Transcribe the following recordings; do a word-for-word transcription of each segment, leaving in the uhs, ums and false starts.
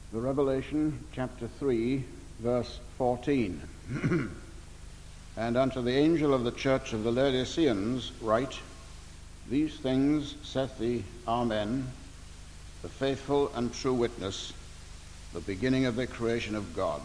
The Revelation chapter three, verse fourteen. And unto the angel of the church of the Laodiceans write, These things saith the Amen, the faithful and true witness, the beginning of the creation of God.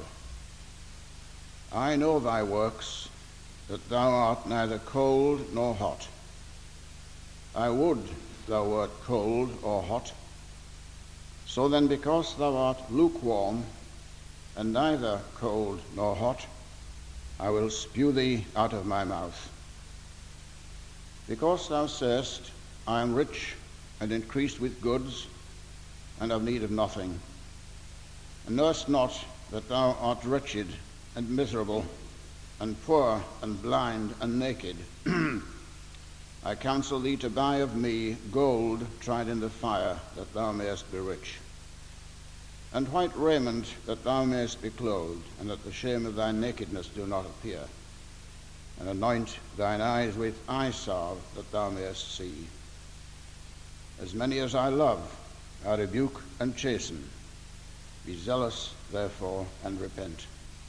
I know thy works, that thou art neither cold nor hot. I would thou wert cold or hot. So then, because thou art lukewarm, and neither cold nor hot, I will spew thee out of my mouth. Because thou sayest, I am rich and increased with goods, and have need of nothing, and knowest not that thou art wretched and miserable, and poor and blind and naked, I counsel thee to buy of me gold tried in the fire, that thou mayest be rich, and white raiment, that thou mayest be clothed, and that the shame of thy nakedness do not appear, and anoint thine eyes with eye salve, that thou mayest see. As many as I love, I rebuke and chasten. Be zealous, therefore, and repent.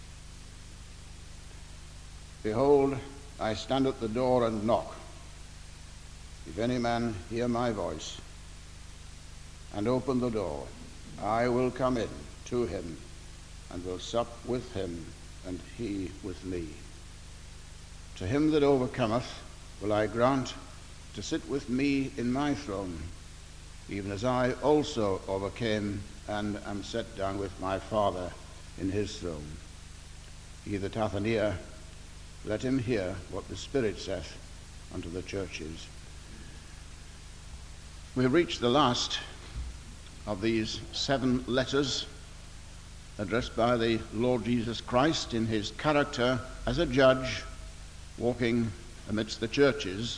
Behold, I stand at the door and knock. If any man hear my voice, and open the door, I will come in to him, and will sup with him, and he with me. To him that overcometh will I grant to sit with me in my throne, even as I also overcame, and am set down with my Father in his throne. He that hath an ear, let him hear what the Spirit saith unto the churches. We have reached the last of these seven letters addressed by the Lord Jesus Christ in his character as a judge walking amidst the churches.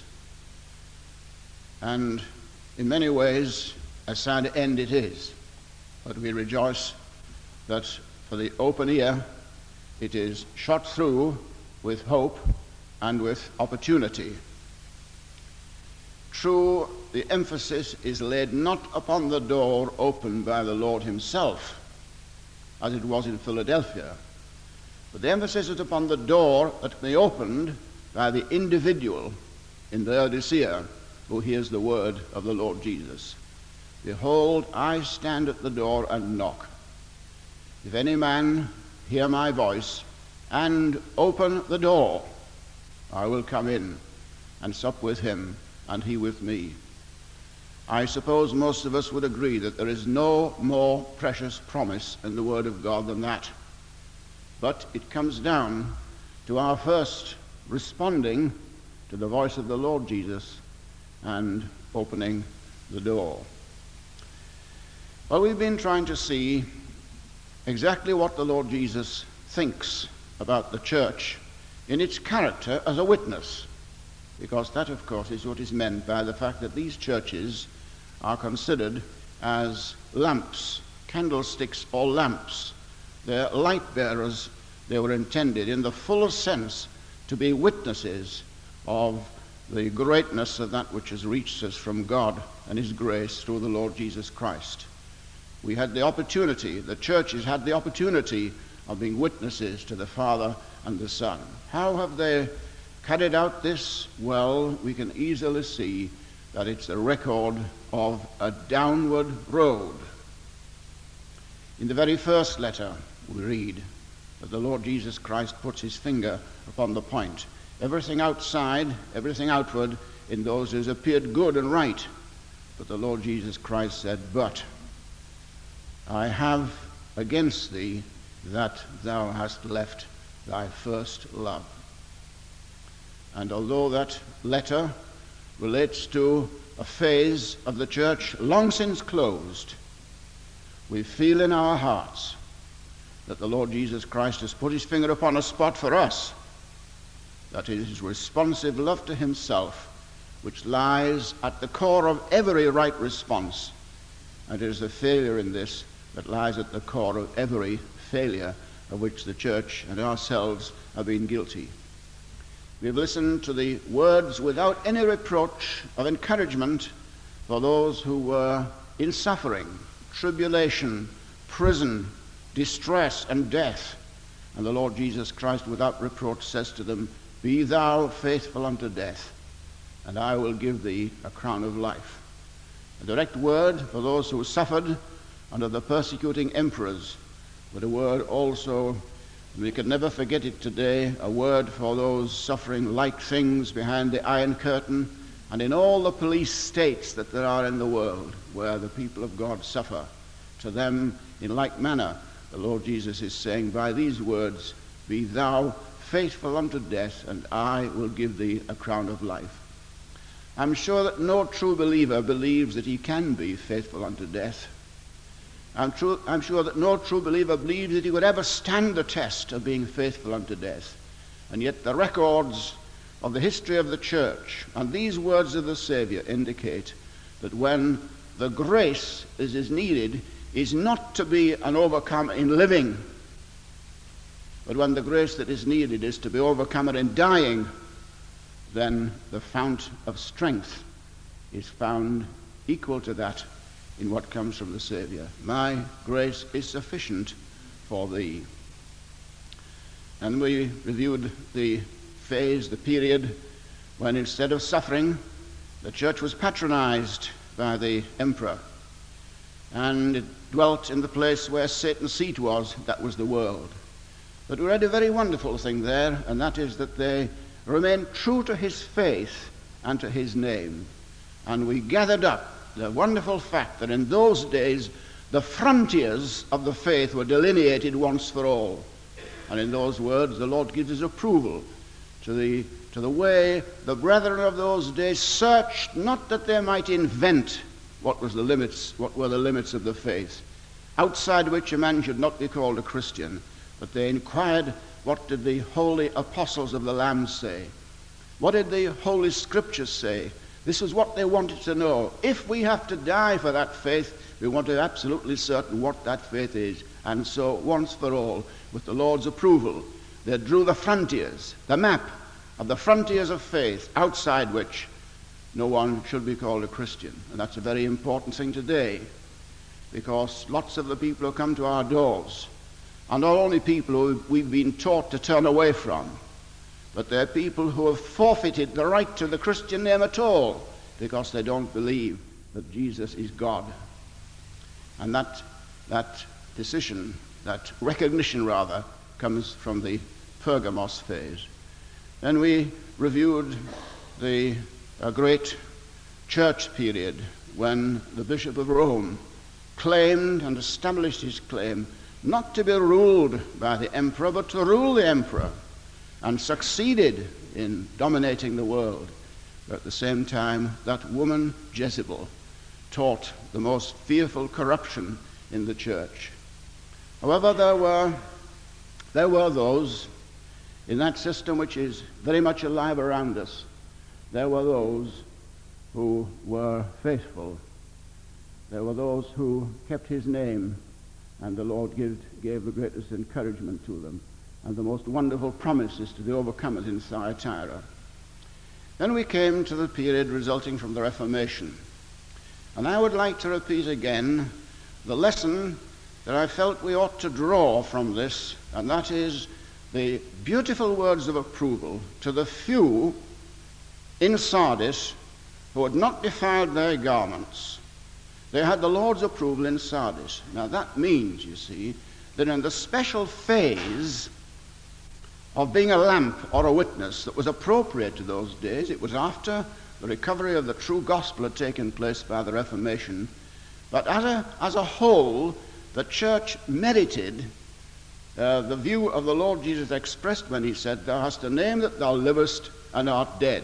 And in many ways a sad end it is, but we rejoice that for the open ear it is shot through with hope and with opportunity. True, the emphasis is laid not upon the door opened by the Lord himself, as it was in Philadelphia, but the emphasis is upon the door that can be opened by the individual in Laodicea who hears the word of the Lord Jesus. Behold, I stand at the door and knock. If any man hear my voice and open the door, I will come in and sup with him, and he with me. I suppose most of us would agree that there is no more precious promise in the Word of God than that. But it comes down to our first responding to the voice of the Lord Jesus and opening the door. Well, we've been trying to see exactly what the Lord Jesus thinks about the church in its character as a witness, because that, of course, is what is meant by the fact that these churches are considered as lamps, candlesticks or lamps. They're light bearers. They were intended in the full sense to be witnesses of the greatness of that which has reached us from God and his grace through the Lord Jesus Christ. We had the opportunity, the churches had the opportunity of being witnesses to the Father and the Son. How have they carried out this? Well, we can easily see that it's a record of a downward road. In the very first letter, we read that the Lord Jesus Christ puts his finger upon the point. Everything outside, everything outward in those days appeared good and right. But the Lord Jesus Christ said, But I have against thee that thou hast left thy first love. And although that letter relates to a phase of the church long since closed, we feel in our hearts that the Lord Jesus Christ has put his finger upon a spot for us, that it is responsive love to himself which lies at the core of every right response, and it is the failure in this that lies at the core of every failure of which the church and ourselves have been guilty. We've listened to the words without any reproach of encouragement for those who were in suffering, tribulation, prison, distress, and death. And the Lord Jesus Christ, without reproach, says to them, "Be thou faithful unto death, and I will give thee a crown of life." A direct word for those who suffered under the persecuting emperors, but a word also, we can never forget it today, a word for those suffering like things behind the Iron Curtain and in all the police states that there are in the world where the people of God suffer. To them, in like manner, the Lord Jesus is saying, by these words, "Be thou faithful unto death, and I will give thee a crown of life." I'm sure that no true believer believes that he can be faithful unto death. I'm, true, I'm sure that no true believer believes that he would ever stand the test of being faithful unto death. And yet the records of the history of the church and these words of the Savior indicate that when the grace that is needed is not to be an overcomer in living, but when the grace that is needed is to be overcomer in dying, then the fount of strength is found equal to that in what comes from the Savior. "My grace is sufficient for thee." And we reviewed the phase, the period, when instead of suffering, the church was patronized by the emperor, and it dwelt in the place where Satan's seat was, that was the world. But we read a very wonderful thing there, and that is that they remained true to his faith and to his name. And we gathered up the wonderful fact that in those days the frontiers of the faith were delineated once for all. And in those words the Lord gives his approval to the, to the way the brethren of those days searched, not that they might invent what was the limits, what were the limits of the faith, outside which a man should not be called a Christian, but they inquired, what did the holy apostles of the Lamb say? What did the Holy Scriptures say? This is what they wanted to know. If we have to die for that faith, we want to be absolutely certain what that faith is. And so, once for all, with the Lord's approval, they drew the frontiers, the map of the frontiers of faith, outside which no one should be called a Christian. And that's a very important thing today, because lots of the people who come to our doors are not only people who we've been taught to turn away from, but they're people who have forfeited the right to the Christian name at all because they don't believe that Jesus is God. And that, that decision, that recognition rather, comes from the Pergamos phase. Then we reviewed the a great church period when the Bishop of Rome claimed and established his claim not to be ruled by the emperor, but to rule the emperor, and succeeded in dominating the world. But at the same time, that woman Jezebel taught the most fearful corruption in the church. However, there were, there were those in that system which is very much alive around us. There were those who were faithful. There were those who kept his name, and the Lord gave, gave the greatest encouragement to them and the most wonderful promises to the overcomers in Thyatira. Then we came to the period resulting from the Reformation. And I would like to repeat again the lesson that I felt we ought to draw from this, and that is the beautiful words of approval to the few in Sardis who had not defiled their garments. They had the Lord's approval in Sardis. Now that means, you see, that in the special phase of being a lamp or a witness that was appropriate to those days, it was after the recovery of the true gospel had taken place by the Reformation. But as a, as a whole, the church merited uh, the view of the Lord Jesus expressed when he said, "Thou hast a name that thou livest and art dead."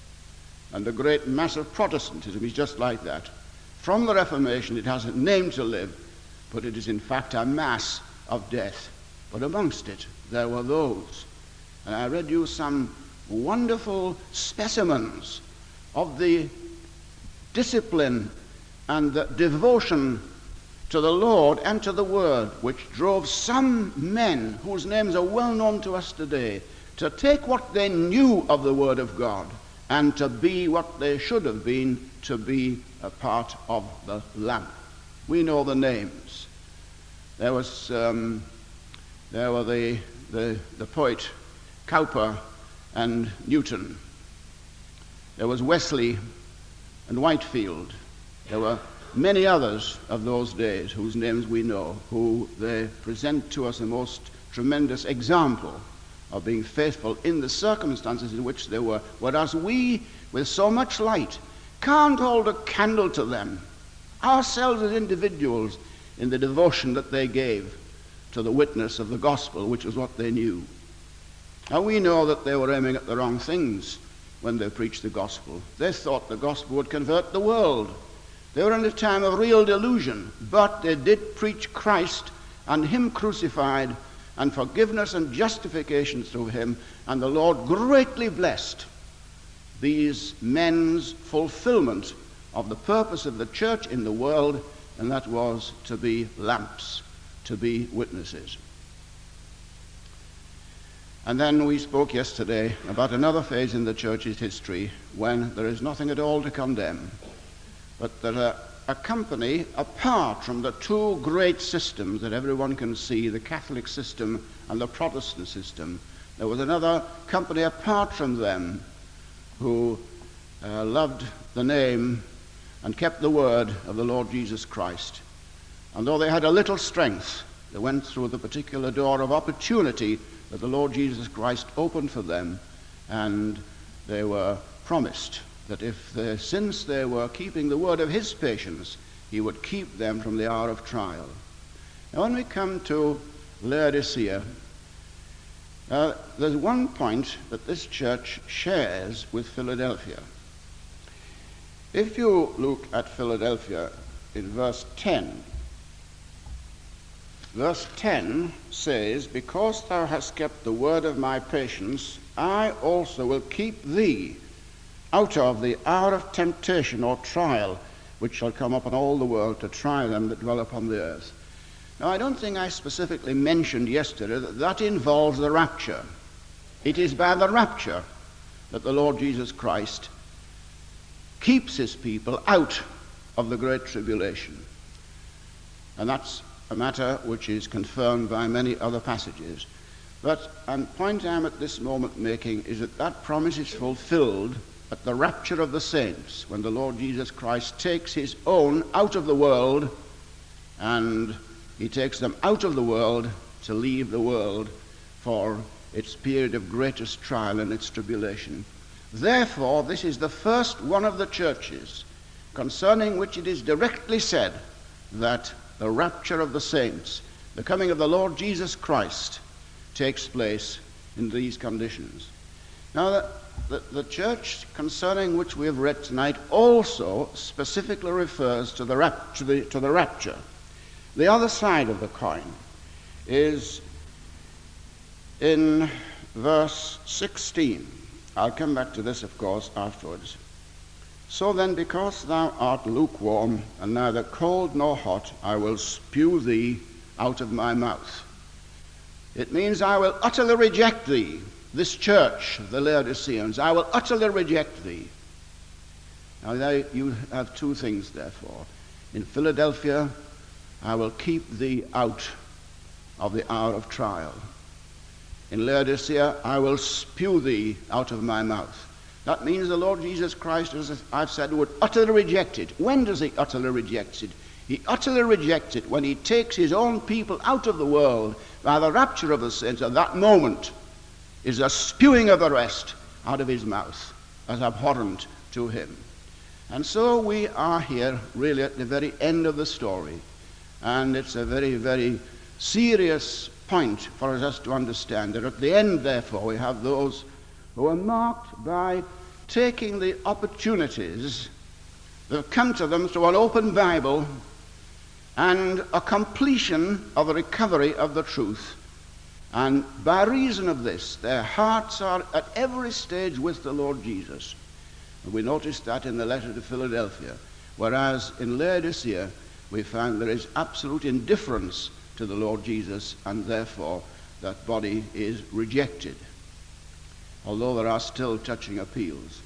And the great mass of Protestantism is just like that. From the Reformation, it has a name to live, but it is in fact a mass of death. But amongst it, there were those. And I read you some wonderful specimens of the discipline and the devotion to the Lord and to the Word, which drove some men whose names are well known to us today to take what they knew of the Word of God and to be what they should have been, to be a part of the lamp. We know the names. There was um, there were the, the, the poet Cowper and Newton. There was Wesley and Whitefield. There were many others of those days whose names we know, who they present to us a most tremendous example of being faithful in the circumstances in which they were, whereas we, with so much light, can't hold a candle to them, ourselves as individuals, in the devotion that they gave to the witness of the gospel, which was what they knew. Now we know that they were aiming at the wrong things when they preached the gospel. They thought the gospel would convert the world. They were in a time of real delusion, but they did preach Christ and him crucified, and forgiveness and justification through him, and the Lord greatly blessed these men's fulfillment of the purpose of the church in the world, and that was to be lamps, to be witnesses. And then we spoke yesterday about another phase in the church's history when there is nothing at all to condemn, but that a, a company apart from the two great systems that everyone can see, the Catholic system and the Protestant system, there was another company apart from them who uh, loved the name and kept the word of the Lord Jesus Christ. And though they had a little strength, they went through the particular door of opportunity that the Lord Jesus Christ opened for them, and they were promised that if they, since they were keeping the word of his patience, he would keep them from the hour of trial. Now when we come to Laodicea, uh, there's one point that this church shares with Philadelphia. If you look at Philadelphia in verse ten, verse ten says, "Because thou hast kept the word of my patience, I also will keep thee out of the hour of temptation or trial, which shall come upon all the world to try them that dwell upon the earth." Now, I don't think I specifically mentioned yesterday that that involves the rapture. It is by the rapture that the Lord Jesus Christ keeps his people out of the great tribulation. And that's a matter which is confirmed by many other passages. But the point I'm at this moment making is that that promise is fulfilled at the rapture of the saints, when the Lord Jesus Christ takes his own out of the world, and he takes them out of the world to leave the world for its period of greatest trial and its tribulation. Therefore, this is the first one of the churches concerning which it is directly said that the rapture of the saints, the coming of the Lord Jesus Christ, takes place in these conditions. Now, the, the, the church concerning which we have read tonight also specifically refers to the, rap, to, the, to the rapture. The other side of the coin is in verse sixteen. I'll come back to this, of course, afterwards. "So then, because thou art lukewarm, and neither cold nor hot, I will spew thee out of my mouth." It means I will utterly reject thee, this church, the Laodiceans. I will utterly reject thee. Now there you have two things, therefore. In Philadelphia, I will keep thee out of the hour of trial. In Laodicea, I will spew thee out of my mouth. That means the Lord Jesus Christ, as I've said, would utterly reject it. When does he utterly reject it? He utterly rejects it when he takes his own people out of the world by the rapture of the saints. At that moment is a spewing of the rest out of his mouth as abhorrent to him. And so we are here really at the very end of the story. And it's a very, very serious point for us to understand that at the end, therefore, we have those who are marked by taking the opportunities that have come to them through an open Bible and a completion of a recovery of the truth. And by reason of this, their hearts are at every stage with the Lord Jesus. And we notice that in the letter to Philadelphia, whereas in Laodicea, we find there is absolute indifference to the Lord Jesus, and therefore that body is rejected, although there are still touching appeals.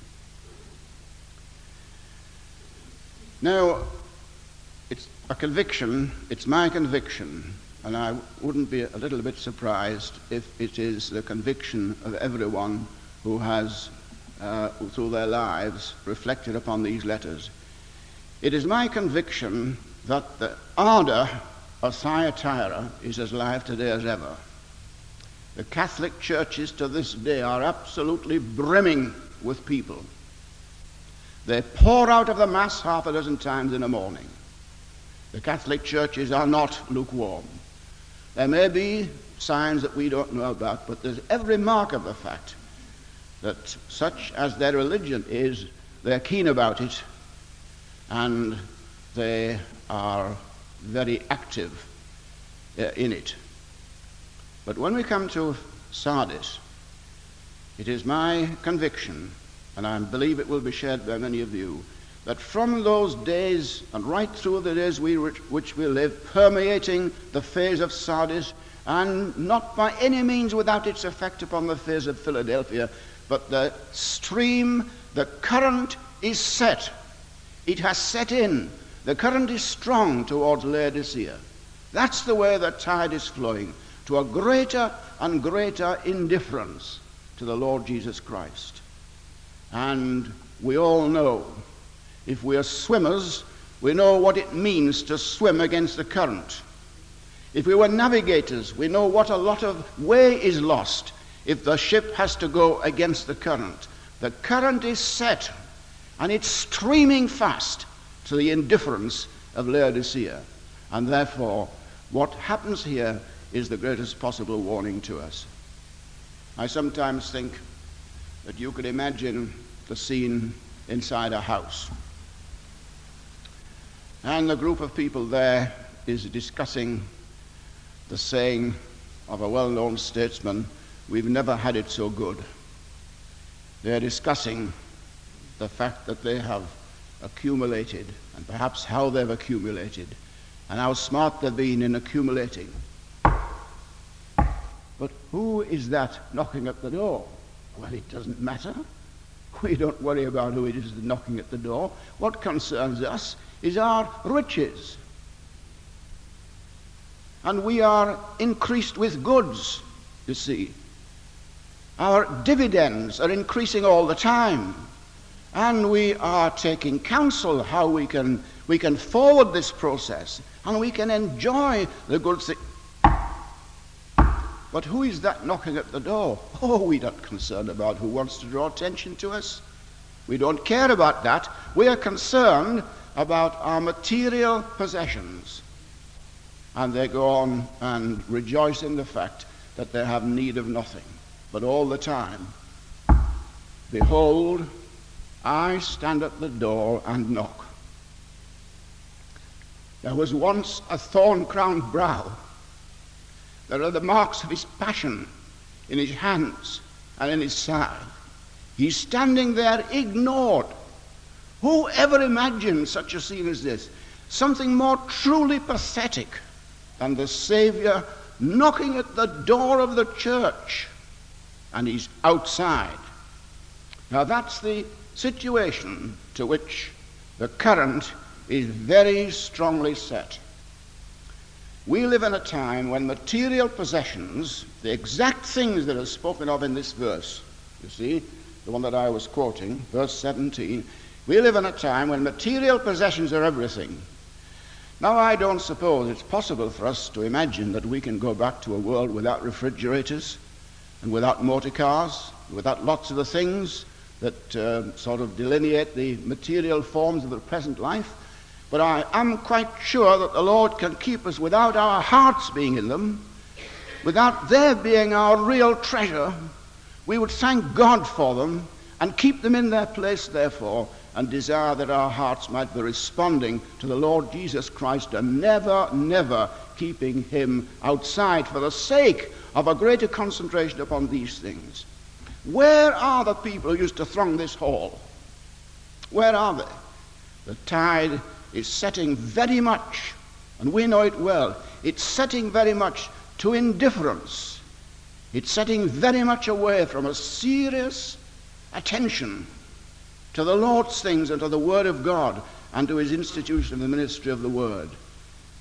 Now, it's a conviction, it's my conviction, and I wouldn't be a little bit surprised if it is the conviction of everyone who has, uh, through their lives, reflected upon these letters. It is my conviction that the ardor of Thyatira is as live today as ever. The Catholic churches to this day are absolutely brimming with people. They pour out of the Mass half a dozen times in a morning. The Catholic churches are not lukewarm. There may be signs that we don't know about, but there's every mark of the fact that such as their religion is, they're keen about it, and they are very active uh, in it. But when we come to Sardis, it is my conviction, and I believe it will be shared by many of you, that from those days and right through the days we which, which we live, permeating the phase of Sardis, and not by any means without its effect upon the phase of Philadelphia, but the stream, the current is set. It has set in. The current is strong towards Laodicea. That's the way the tide is flowing, to a greater and greater indifference to the Lord Jesus Christ. And we all know, if we are swimmers, we know what it means to swim against the current. If we were navigators, we know what a lot of way is lost if the ship has to go against the current. The current is set, and it's streaming fast to the indifference of Laodicea. And therefore, what happens here is the greatest possible warning to us. I sometimes think that you could imagine the scene inside a house. And the group of people there is discussing the saying of a well-known statesman, "We've never had it so good." They're discussing the fact that they have accumulated, and perhaps how they've accumulated, and how smart they've been in accumulating. But who is that knocking at the door? Well, it doesn't matter. We don't worry about who it is knocking at the door. What concerns us is our riches. And we are increased with goods, you see. Our dividends are increasing all the time. And we are taking counsel how we can we can forward this process, and we can enjoy the good things. But who is that knocking at the door? Oh, we're not concerned about who wants to draw attention to us. We don't care about that. We are concerned about our material possessions. And they go on and rejoice in the fact that they have need of nothing. But all the time, behold, I stand at the door and knock. There was once a thorn-crowned brow. There are the marks of his passion in his hands and in his side. He's standing there ignored. Who ever imagined such a scene as this? Something more truly pathetic than the Savior knocking at the door of the church, and he's outside. Now that's the situation to which the current is very strongly set. We live in a time when material possessions, the exact things that are spoken of in this verse, you see, the one that I was quoting, verse seventeen, we live in a time when material possessions are everything. Now, I don't suppose it's possible for us to imagine that we can go back to a world without refrigerators and without motor cars, without lots of the things that uh, sort of delineate the material forms of the present life. But I am quite sure that the Lord can keep us without our hearts being in them, without their being our real treasure. We would thank God for them and keep them in their place, therefore, and desire that our hearts might be responding to the Lord Jesus Christ and never, never keeping him outside for the sake of a greater concentration upon these things. Where are the people who used to throng this hall? Where are they? The tide is setting very much, and we know it well, it's setting very much to indifference. It's setting very much away from a serious attention to the Lord's things and to the Word of God and to his institution of the ministry of the Word.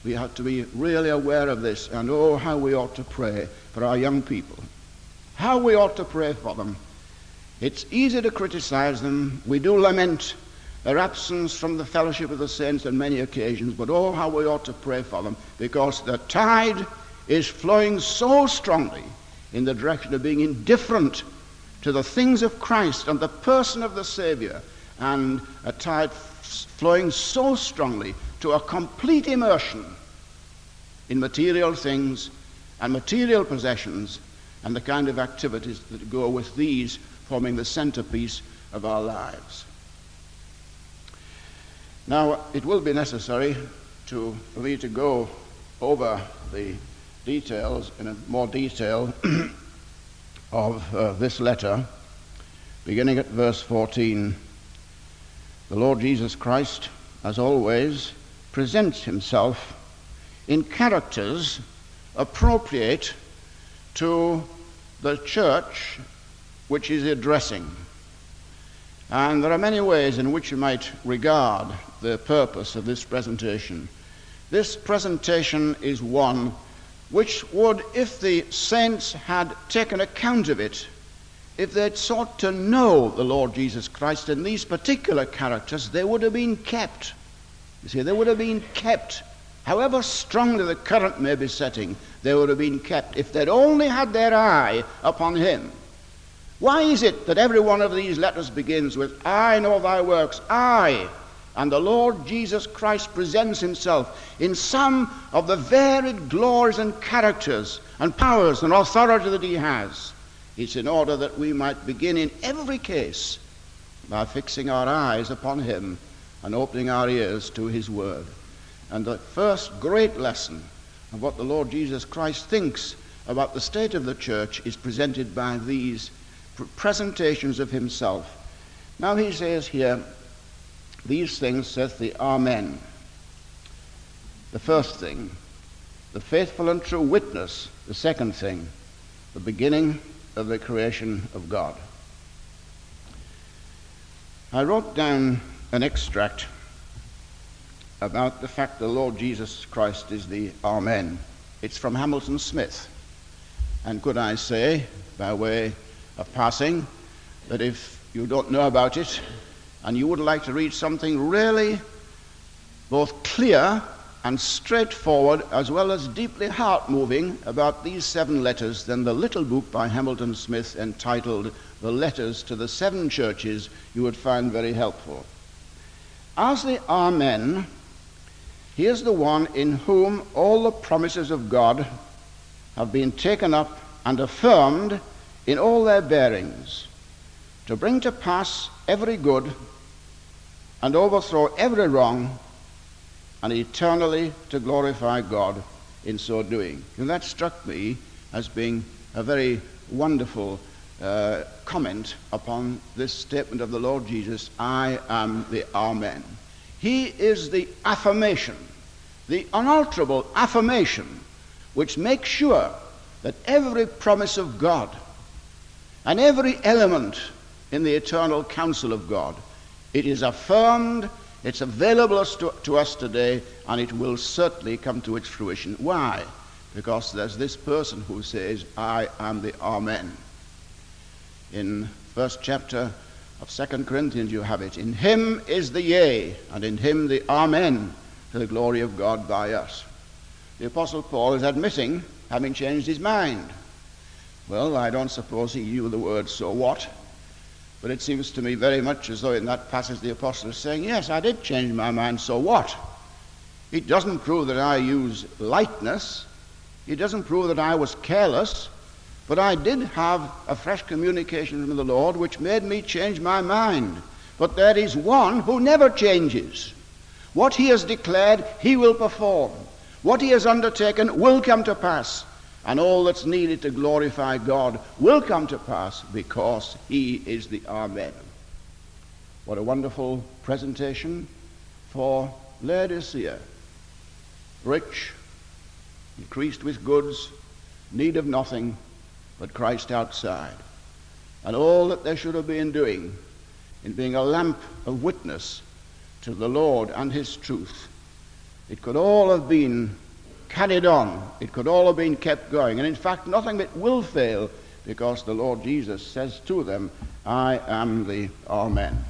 We have to be really aware of this, and oh, how we ought to pray for our young people. How we ought to pray for them. It's easy to criticize them. We do lament their absence from the fellowship of the saints on many occasions, but oh, how we ought to pray for them, because the tide is flowing so strongly in the direction of being indifferent to the things of Christ and the person of the Savior, and a tide f- flowing so strongly to a complete immersion in material things and material possessions and the kind of activities that go with these, forming the centerpiece of our lives. Now, it will be necessary to, for me to go over the details in a more detail of uh, this letter, beginning at verse fourteen. The Lord Jesus Christ, as always, presents himself in characters appropriate to the church which he's addressing. And there are many ways in which you might regard the purpose of this presentation. This presentation is one which would, if the saints had taken account of it, if they'd sought to know the Lord Jesus Christ in these particular characters, they would have been kept. You see, they would have been kept. However strongly the current may be setting, they would have been kept if they'd only had their eye upon him. Why is it that every one of these letters begins with, I know thy works, I, and the Lord Jesus Christ presents himself in some of the varied glories and characters and powers and authority that he has? It's in order that we might begin in every case by fixing our eyes upon him and opening our ears to his word. And the first great lesson of what the Lord Jesus Christ thinks about the state of the church is presented by these presentations of himself. Now he says here, these things saith the Amen. The first thing, the faithful and true witness. The second thing, the beginning of the creation of God. I wrote down an extract about the fact the Lord Jesus Christ is the Amen. It's from Hamilton Smith. And could I say, by way of passing, that if you don't know about it and you would like to read something really both clear and straightforward as well as deeply heart-moving about these seven letters, then the little book by Hamilton Smith entitled The Letters to the Seven Churches you would find very helpful. As the Amen, he is the one in whom all the promises of God have been taken up and affirmed in all their bearings, to bring to pass every good and overthrow every wrong, and eternally to glorify God in so doing. And that struck me as being a very wonderful uh, comment upon this statement of the Lord Jesus, I am the Amen. He is the affirmation, the unalterable affirmation, which makes sure that every promise of God and every element in the eternal counsel of God, it is affirmed, it's available to, to us today, and it will certainly come to its fruition. Why? Because there's this person who says, I am the Amen. In first chapter of Second Corinthians you have it. In him is the yea, and in him the Amen, to the glory of God by us. The Apostle Paul is admitting having changed his mind. Well, I don't suppose he knew the word so what, but it seems to me very much as though in that passage the apostle is saying, yes, I did change my mind, so what? It doesn't prove that I use lightness. It doesn't prove that I was careless, but I did have a fresh communication from the Lord which made me change my mind. But there is one who never changes. What he has declared, he will perform. What he has undertaken will come to pass. And all that's needed to glorify God will come to pass because he is the Amen. What a wonderful presentation for Laodicea. Rich, increased with goods, need of nothing but Christ outside. And all that they should have been doing in being a lamp of witness to the Lord and his truth It could all have been carried on. It could all have been kept going. And in fact, nothing of it will fail, because the Lord Jesus says to them, I am the Amen.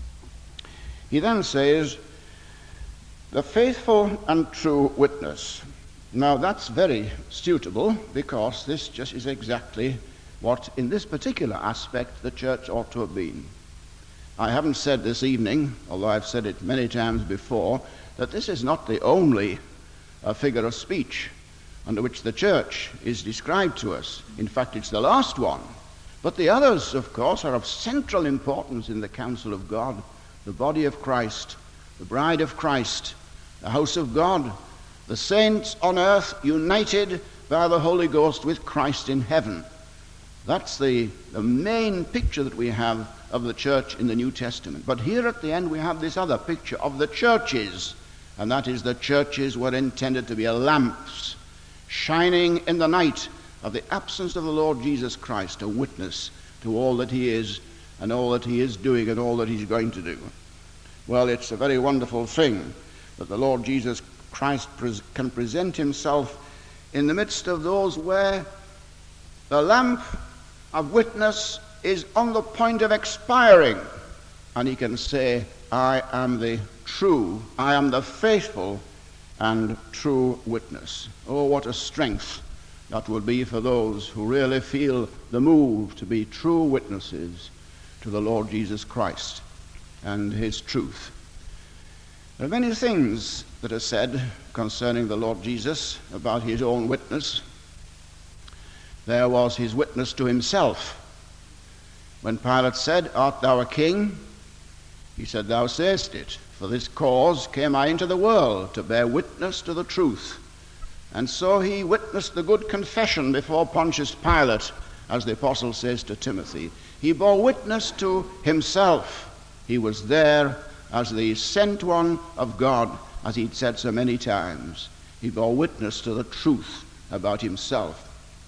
He then says, the faithful and true witness. Now that's very suitable, because this just is exactly what, in this particular aspect, the church ought to have been. I haven't said this evening, although I've said it many times before, that this is not the only uh, figure of speech under which the church is described to us. In fact, it's the last one. But the others, of course, are of central importance in the counsel of God. The body of Christ, the bride of Christ, the house of God, the saints on earth united by the Holy Ghost with Christ in heaven. That's the, the main picture that we have of the church in the New Testament. But here at the end we have this other picture of the churches, and that is the churches were intended to be lamps shining in the night of the absence of the Lord Jesus Christ, a witness to all that he is and all that he is doing and all that he's going to do. Well, it's a very wonderful thing that the Lord Jesus Christ pres- can present himself in the midst of those where the lamp of witness is on the point of expiring, and he can say, I am the true, I am the faithful and true witness. Oh, what a strength that would be for those who really feel the move to be true witnesses to the Lord Jesus Christ and his truth. There are many things that are said concerning the Lord Jesus about his own witness. There was his witness to himself. When Pilate said, Art thou a king? He said, Thou sayest it. For this cause came I into the world, to bear witness to the truth. And so he witnessed the good confession before Pontius Pilate, as the apostle says to Timothy. He bore witness to himself. He was there as the sent one of God, as he'd said so many times. He bore witness to the truth about himself.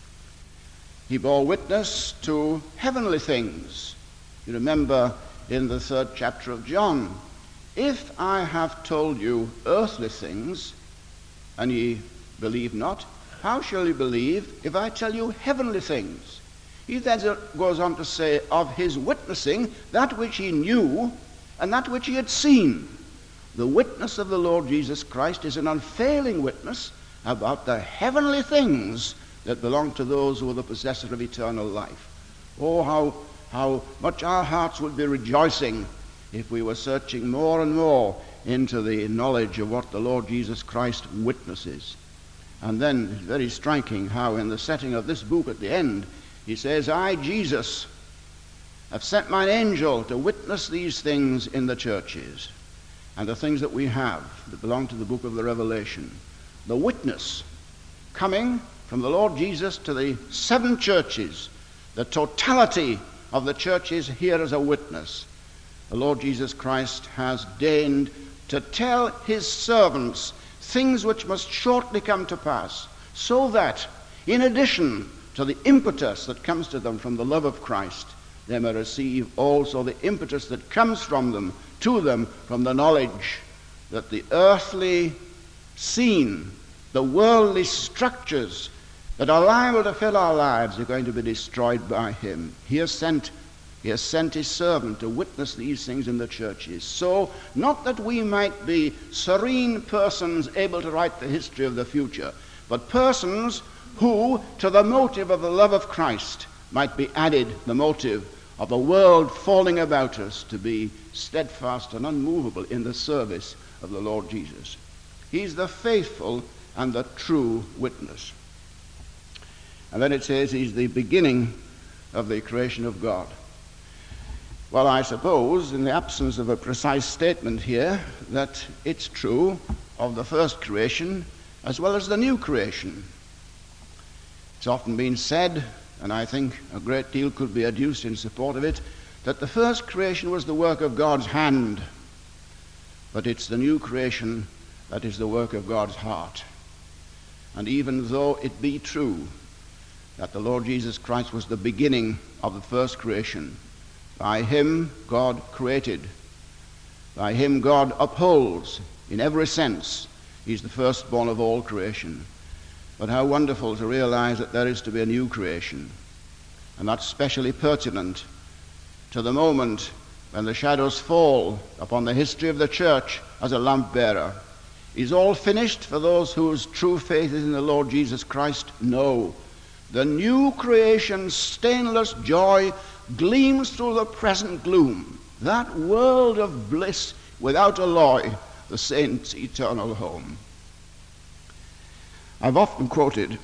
He bore witness to heavenly things. You remember in the third chapter of John, if I have told you earthly things, and ye believe not, how shall you believe if I tell you heavenly things? He then goes on to say of his witnessing that which he knew and that which he had seen. The witness of the Lord Jesus Christ is an unfailing witness about the heavenly things that belong to those who are the possessor of eternal life. Oh, how, how much our hearts would be rejoicing if we were searching more and more into the knowledge of what the Lord Jesus Christ witnesses. And then it's very striking how in the setting of this book at the end, he says, I, Jesus, have sent mine angel to witness these things in the churches. And the things that we have that belong to the book of the Revelation. The witness coming from the Lord Jesus to the seven churches, the totality of the churches here as a witness. The Lord Jesus Christ has deigned to tell his servants things which must shortly come to pass, so that, in addition to the impetus that comes to them from the love of Christ, they may receive also the impetus that comes from them, to them, from the knowledge that the earthly scene, the worldly structures that are liable to fill our lives are going to be destroyed by him. He has sent, he has sent his servant to witness these things in the churches. So, not that we might be serene persons able to write the history of the future, but persons who, to the motive of the love of Christ, might be added the motive of the world falling about us to be steadfast and unmovable in the service of the Lord Jesus. He's the faithful and the true witness. And then it says he's the beginning of the creation of God. Well, I suppose, in the absence of a precise statement here, that it's true of the first creation as well as the new creation. It's often been said, and I think a great deal could be adduced in support of it, that the first creation was the work of God's hand, but it's the new creation that is the work of God's heart. And even though it be true that the Lord Jesus Christ was the beginning of the first creation, by him God created, by him God upholds in every sense He's the firstborn of all creation. But how wonderful to realize that there is to be a new creation. And that's specially pertinent to the moment when the shadows fall upon the history of the church as a lamp bearer. Is all finished for those whose true faith is in the Lord Jesus Christ? No. The new creation's stainless joy gleams through the present gloom. That world of bliss without alloy, the saints' eternal home. I've often quoted,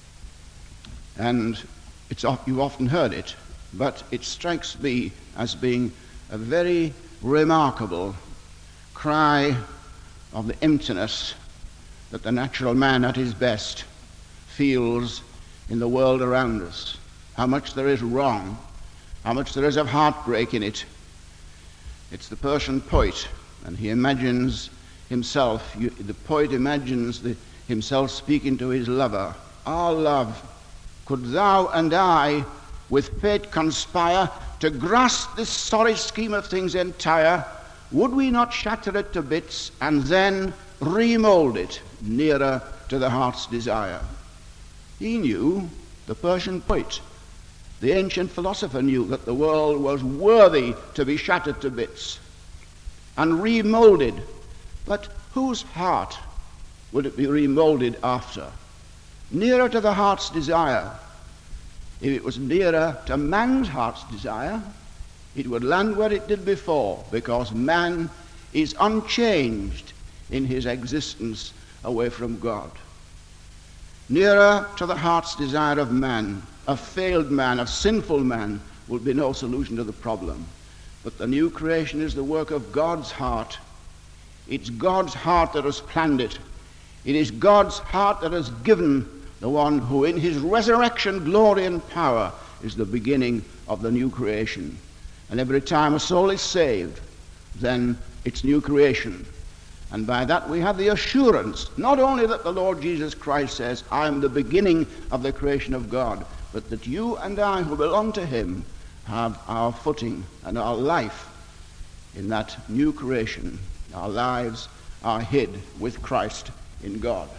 and it's, you've often heard it, but it strikes me as being a very remarkable cry of the emptiness that the natural man at his best feels in the world around us. How much there is wrong, how much there is of heartbreak in it. It's the Persian poet, and he imagines himself, you, the poet imagines the, himself speaking to his lover. Our love, could thou and I with fate conspire to grasp this sorry scheme of things entire, would we not shatter it to bits and then remold it nearer to the heart's desire? He knew, the Persian poet, the ancient philosopher knew that the world was worthy to be shattered to bits and remolded. But whose heart would it be remolded after? Nearer to the heart's desire. If it was nearer to man's heart's desire, it would land where it did before, because man is unchanged in his existence away from God. Nearer to the heart's desire of man, a failed man, a sinful man, will be no solution to the problem. But the new creation is the work of God's heart. It's God's heart that has planned it. It is God's heart that has given the one who in his resurrection glory and power is the beginning of the new creation. And every time a soul is saved, then it's new creation. And by that we have the assurance, not only that the Lord Jesus Christ says, I am the beginning of the creation of God, but that you and I who belong to him have our footing and our life in that new creation. Our lives are hid with Christ in God.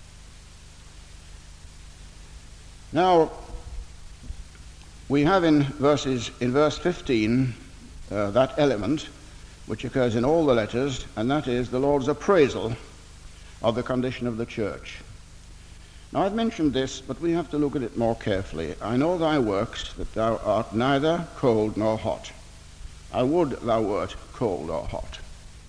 Now, we have in verses in verse fifteen uh, that element which occurs in all the letters, and that is the Lord's appraisal of the condition of the church. Now, I've mentioned this, but we have to look at it more carefully. I know thy works, that thou art neither cold nor hot. I would thou wert cold or hot.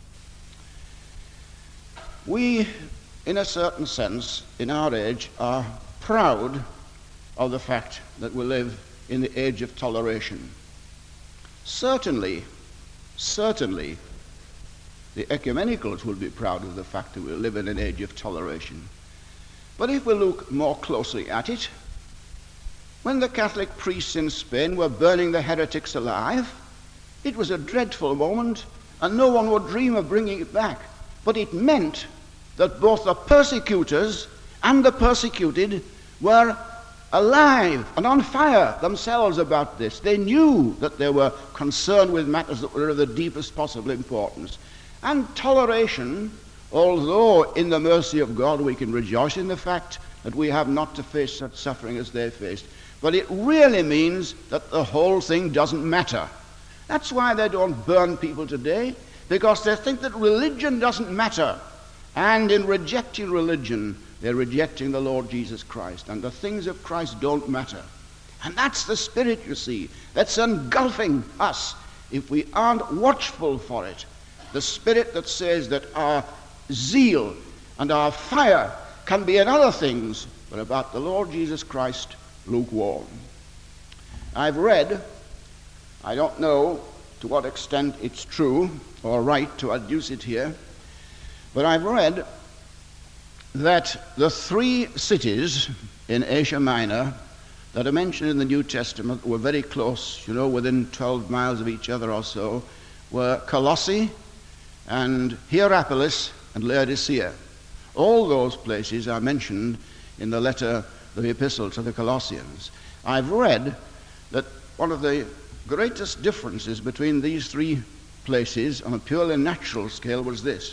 We, in a certain sense, in our age, are proud of the fact that we live in the age of toleration. Certainly, certainly, the ecumenicals will be proud of the fact that we live in an age of toleration. But if we look more closely at it, when the Catholic priests in Spain were burning the heretics alive, it was a dreadful moment, and no one would dream of bringing it back. But it meant that both the persecutors and the persecuted were alive and on fire themselves about this. They knew that they were concerned with matters that were of the deepest possible importance. And toleration, although in the mercy of God we can rejoice in the fact that we have not to face such suffering as they faced, but it really means that the whole thing doesn't matter. That's why they don't burn people today, because they think that religion doesn't matter. And in rejecting religion, they're rejecting the Lord Jesus Christ, and the things of Christ don't matter. And that's the spirit, you see, that's engulfing us if we aren't watchful for it. The spirit that says that our zeal and our fire can be in other things, but about the Lord Jesus Christ, lukewarm. I've read, I don't know to what extent it's true or right to adduce it here, but I've read that the three cities in Asia Minor that are mentioned in the New Testament were very close, you know, within twelve miles of each other or so, were Colossae and Hierapolis and Laodicea. All those places are mentioned in the letter, the epistle to the Colossians. I've read that one of the greatest differences between these three places on a purely natural scale was this,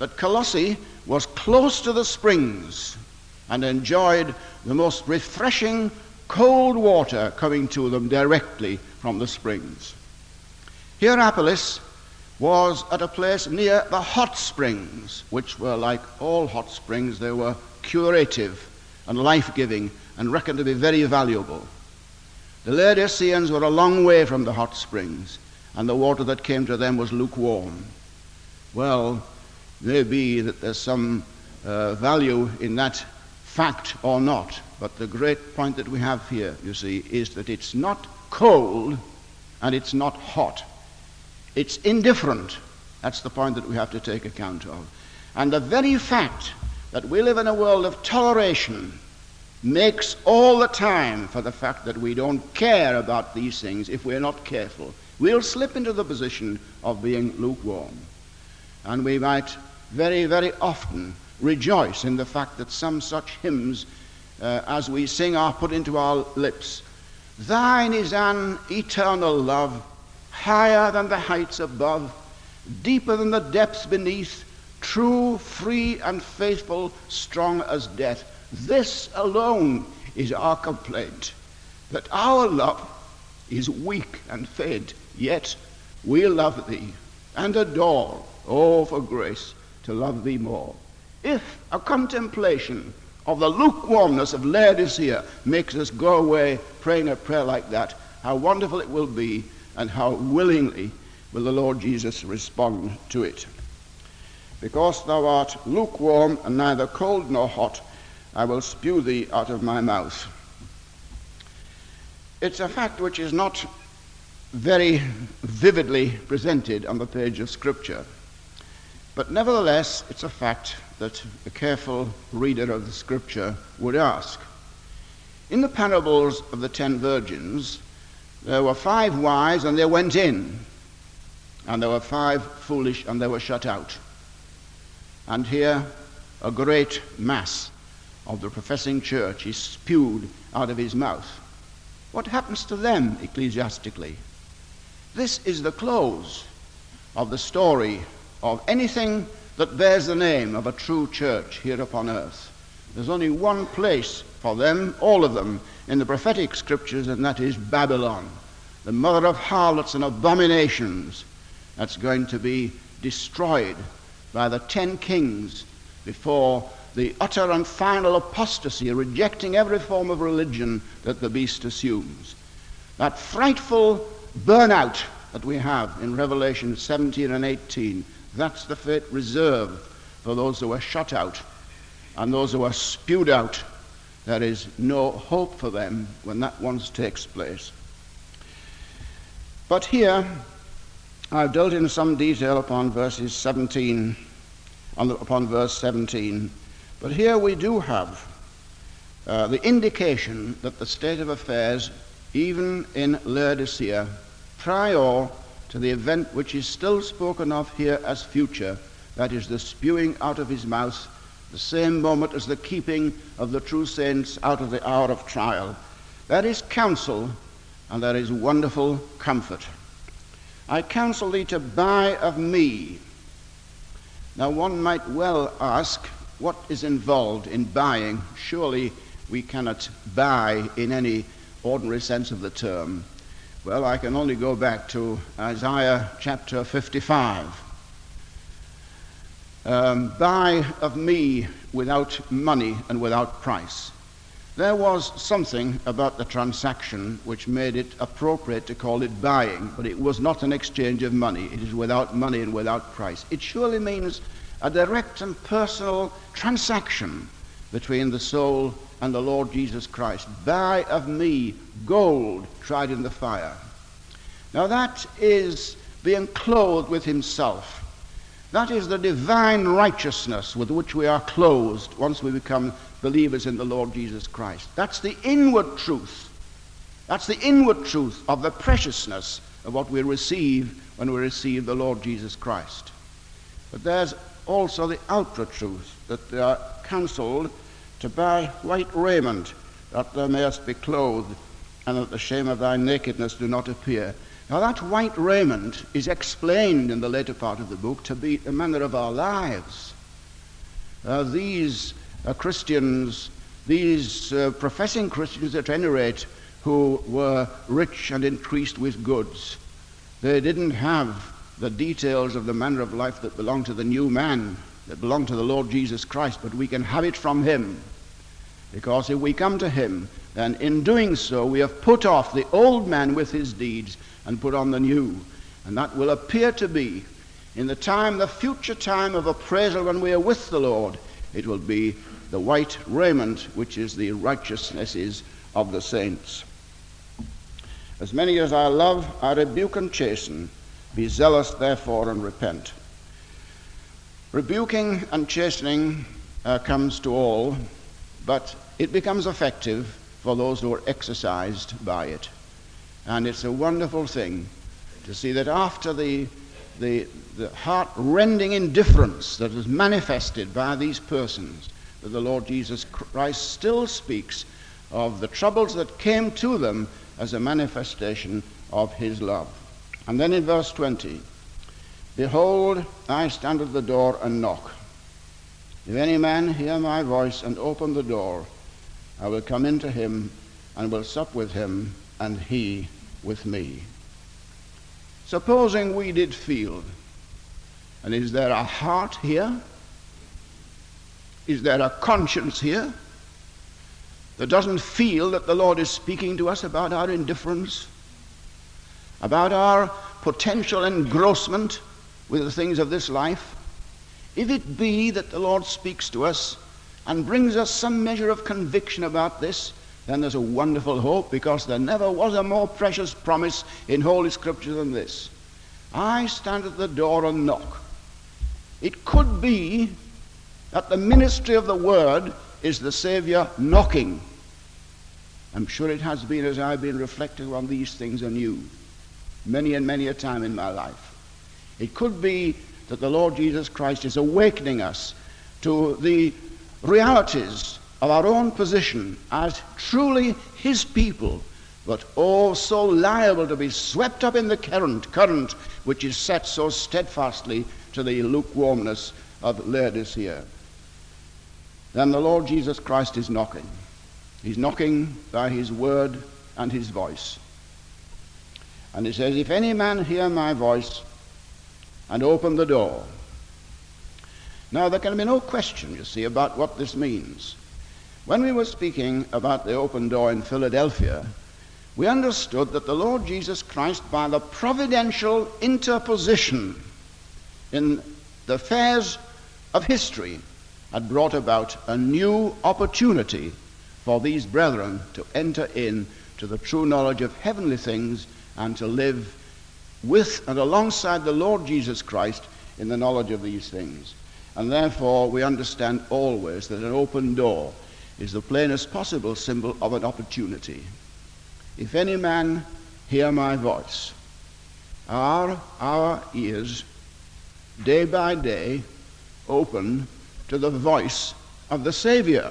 that Colossae was close to the springs and enjoyed the most refreshing cold water coming to them directly from the springs. Hierapolis was at a place near the hot springs, which were like all hot springs. They were curative and life-giving and reckoned to be very valuable. The Laodiceans were a long way from the hot springs, and the water that came to them was lukewarm. Well, maybe that there's some uh, value in that fact or not, but the great point that we have here, you see, is that it's not cold and it's not hot. It's indifferent. That's the point that we have to take account of. And the very fact that we live in a world of toleration makes all the time for the fact that we don't care about these things. If we're not careful, we'll slip into the position of being lukewarm. And we might very, very often rejoice in the fact that some such hymns uh, as we sing are put into our lips. Thine is an eternal love, higher than the heights above, deeper than the depths beneath, true, free, and faithful, strong as death. This alone is our complaint, that our love is weak and faint, yet we love thee and adore. Oh, for grace to love thee more. If a contemplation of the lukewarmness of Laodicea makes us go away praying a prayer like that, how wonderful it will be, and how willingly will the Lord Jesus respond to it. Because thou art lukewarm and neither cold nor hot, I will spew thee out of my mouth. It's a fact which is not very vividly presented on the page of Scripture, but nevertheless it's a fact that a careful reader of the Scripture would ask. In the parables of the ten virgins, there were five wise and they went in, and there were five foolish and they were shut out. And here a great mass of the professing church is spewed out of his mouth. What happens to them ecclesiastically? This is the close of the story of anything that bears the name of a true church here upon earth. There's only one place for them, all of them, in the prophetic scriptures, and that is Babylon, the mother of harlots and abominations, that's going to be destroyed by the ten kings before the utter and final apostasy, rejecting every form of religion that the beast assumes. That frightful burnout that we have in Revelation seventeen and eighteen, that's the fate reserved for those who are shut out and those who are spewed out. There is no hope for them when that once takes place. But here I've dealt in some detail upon verses seventeen, on the, upon verse seventeen. But here we do have uh, the indication that the state of affairs, even in Laodicea, prior to the event which is still spoken of here as future, that is the spewing out of his mouth, the same moment as the keeping of the true saints out of the hour of trial. That is counsel, and that is wonderful comfort. I counsel thee to buy of me. Now one might well ask, what is involved in buying? Surely we cannot buy in any ordinary sense of the term. Well, I can only go back to Isaiah chapter fifty-five. Um, buy of me without money and without price. There was something about the transaction which made it appropriate to call it buying, but it was not an exchange of money. It is without money and without price. It surely means a direct and personal transaction between the soul and the Lord Jesus Christ. Buy of me gold tried in the fire. Now that is being clothed with himself. That is the divine righteousness with which we are clothed once we become believers in the Lord Jesus Christ. That's the inward truth. That's the inward truth of the preciousness of what we receive when we receive the Lord Jesus Christ. But there's also the outward truth, that they are counseled to buy white raiment, that thou mayest be clothed, and that the shame of thy nakedness do not appear. Now that white raiment is explained in the later part of the book to be the manner of our lives. Uh, these uh, Christians, these uh, professing Christians at any rate, who were rich and increased with goods, they didn't have the details of the manner of life that belonged to the new man, that belonged to the Lord Jesus Christ, but we can have it from him. Because if we come to him, then in doing so we have put off the old man with his deeds and put on the new. And that will appear to be, in the time, the future time of appraisal when we are with the Lord, it will be the white raiment, which is the righteousnesses of the saints. As many as I love, I rebuke and chasten. Be zealous, therefore, and repent. Rebuking and chastening uh, comes to all, but it becomes effective for those who are exercised by it. And it's a wonderful thing to see that after the, the, the heart-rending indifference that is manifested by these persons, that the Lord Jesus Christ still speaks of the troubles that came to them as a manifestation of his love. And then in verse twenty, behold, I stand at the door and knock. If any man hear my voice and open the door, I will come into him and will sup with him, and he with me. Supposing we did feel, and is there a heart here? Is there a conscience here that doesn't feel that the Lord is speaking to us about our indifference, about our potential engrossment with the things of this life? If it be that the Lord speaks to us and brings us some measure of conviction about this, then there's a wonderful hope, because there never was a more precious promise in Holy Scripture than this. I stand at the door and knock. It could be that the ministry of the Word is the Savior knocking. I'm sure it has been, as I've been reflecting on these things anew, many and many a time in my life. It could be that the Lord Jesus Christ is awakening us to the realities of our own position as truly his people, but all so liable to be swept up in the current, current which is set so steadfastly to the lukewarmness of Laodicea. Then the Lord Jesus Christ is knocking. He's knocking by his word and his voice. And he says, if any man hear my voice and open the door. Now, there can be no question, you see, about what this means. When we were speaking about the open door in Philadelphia, we understood that the Lord Jesus Christ, by the providential interposition in the affairs of history, had brought about a new opportunity for these brethren to enter in to the true knowledge of heavenly things and to live with and alongside the Lord Jesus Christ in the knowledge of these things. And therefore we understand always that an open door is the plainest possible symbol of an opportunity. If any man hear my voice, are our ears day by day open to the voice of the Savior?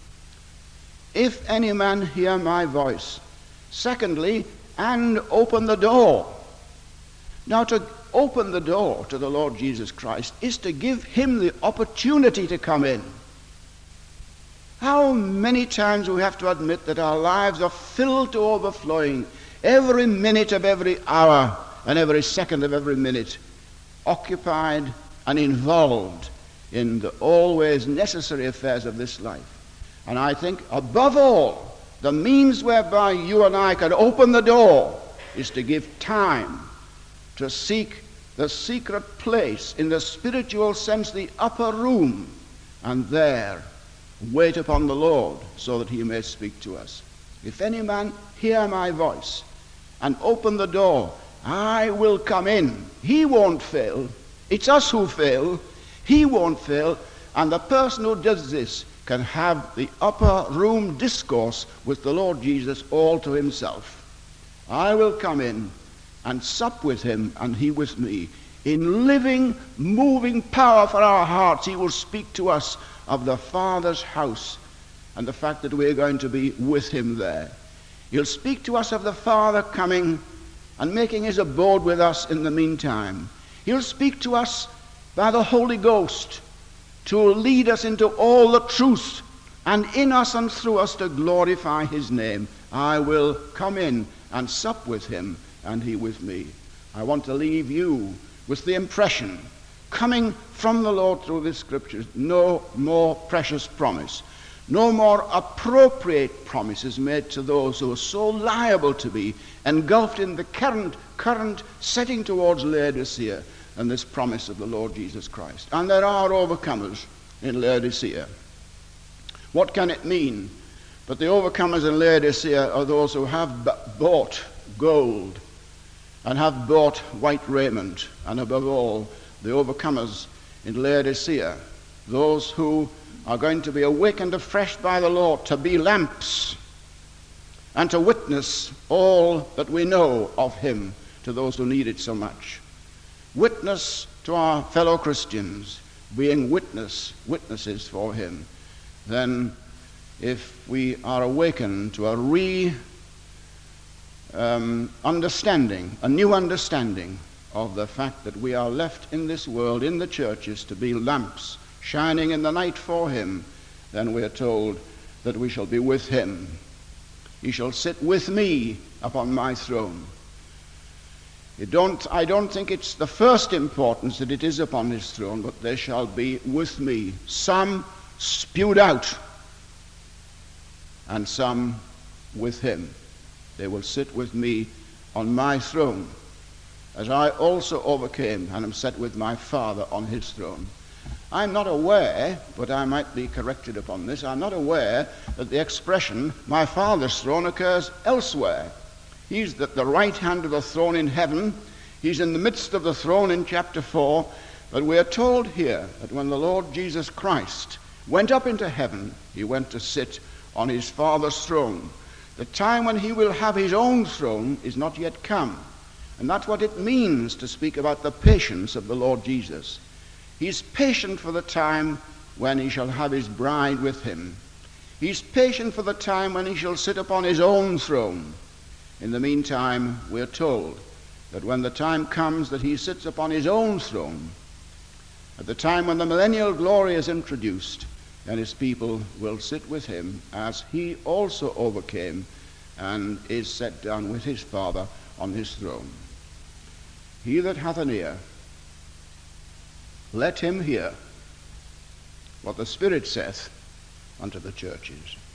If any man hear my voice. Secondly, and open the door. Now, to open the door to the Lord Jesus Christ is to give him the opportunity to come in. How many times we have to admit that our lives are filled to overflowing, every minute of every hour and every second of every minute, occupied and involved in the always necessary affairs of this life. And I think, above all, the means whereby you and I can open the door is to give time to seek the secret place, in the spiritual sense, the upper room, and there wait upon the Lord so that he may speak to us. If any man hear my voice and open the door, I will come in. He won't fail. It's us who fail. He won't fail. And the person who does this can have the upper room discourse with the Lord Jesus all to himself. I will come in and sup with him and he with me. In living, moving power for our hearts, he will speak to us of the Father's house and the fact that we are going to be with him there. He'll speak to us of the Father coming and making his abode with us in the meantime. He'll speak to us by the Holy Ghost to lead us into all the truth, and in us and through us to glorify his name. I will come in and sup with him, and he with me. I want to leave you with the impression, coming from the Lord through the Scriptures, no more precious promise, no more appropriate promises made to those who are so liable to be engulfed in the current, current setting towards Laodicea and this promise of the Lord Jesus Christ. And there are overcomers in Laodicea. What can it mean? But the overcomers in Laodicea are those who have b- bought gold and have bought white raiment, and above all, the overcomers in Laodicea, those who are going to be awakened afresh by the Lord to be lamps and to witness all that we know of him to those who need it so much. Witness to our fellow Christians, being witness, witnesses for him. Then if we are awakened to a re um, understanding, a new understanding of the fact that we are left in this world, in the churches, to be lamps shining in the night for him, then we are told that we shall be with him. He shall sit with me upon my throne. You don't, I don't think it's the first importance that it is upon his throne, but there shall be with me some spewed out, and some with him. They will sit with me on my throne, as I also overcame and am set with my Father on his throne. I'm not aware, but I might be corrected upon this, I'm not aware that the expression, my Father's throne, occurs elsewhere. He's at the right hand of the throne in heaven. He's in the midst of the throne in chapter four. But we are told here that when the Lord Jesus Christ went up into heaven, he went to sit on his Father's throne. The time when he will have his own throne is not yet come. And that's what it means to speak about the patience of the Lord Jesus. He's patient for the time when he shall have his bride with him. He's patient for the time when he shall sit upon his own throne. In the meantime, we're told that when the time comes that he sits upon his own throne, at the time when the millennial glory is introduced, then his people will sit with him as he also overcame and is set down with his Father on his throne. He that hath an ear, let him hear what the Spirit saith unto the churches.